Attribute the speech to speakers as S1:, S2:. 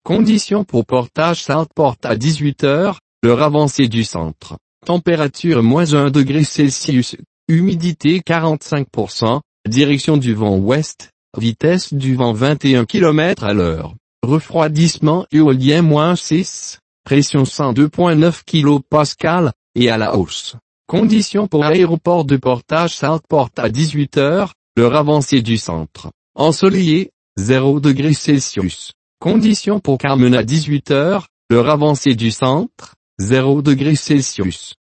S1: Conditions pour portage Southport à 18 heures, l'heure avancée du centre. Température -1 degré Celsius, humidité 45%, direction du vent ouest, vitesse du vent 21 km à l'heure. Refroidissement éolien -6, pression 102,9 kPa, et à la hausse. Conditions pour aéroport de portage Southport à 18 heures, l'heure avancée du centre. Ensoleillé, 0 degré Celsius. Conditions pour Carmen à 18 heures, l'heure avancée du centre, 0 degré Celsius.